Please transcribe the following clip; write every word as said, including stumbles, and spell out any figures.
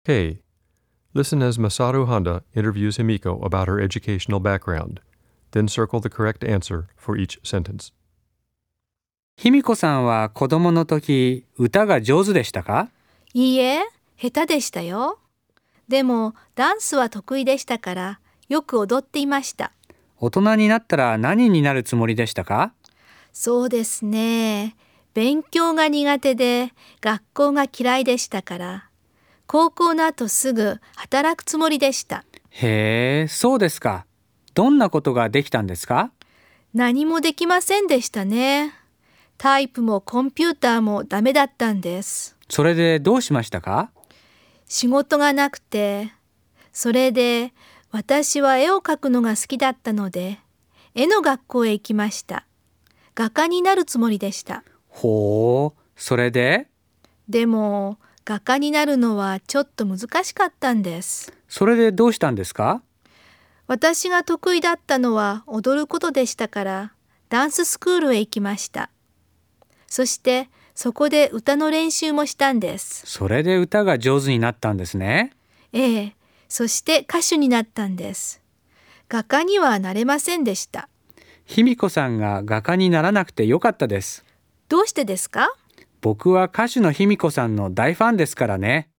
K. Listen as Masaru Honda interviews Himiko about her educational background. Then circle the correct answer for each sentence. 卑弥呼さんは子供の時、歌が上手でしたか？ いいえ、下手でしたよ。でも、ダンスは得意でしたから、よく踊っていました。 大人になったら何になるつもりでしたか？ そうですね。勉強が苦手で、学校が嫌いでしたから、高校の後すぐ働くつもりでした。 へえ、そうですか。どんなことができたんですか？ 何もできませんでしたね。タイプもコンピューターもダメだったんです。 それでどうしましたか？ 仕事がなくて、それで私は絵を描くのが好きだったので、絵の学校へ行きました。画家になるつもりでした。 ほう、それで？ でも、画家になるのはちょっと難しかったんです。 それでどうしたんですか？ 私が得意だったのは踊ることでしたから、ダンススクールへ行きました。そしてそこで歌の練習もしたんです。 それで歌が上手になったんですね。 ええ、そして歌手になったんです。画家にはなれませんでした。 卑弥呼さんが画家にならなくてよかったです。 どうしてですか？ 僕は歌手の卑弥呼さんの大ファンですからね。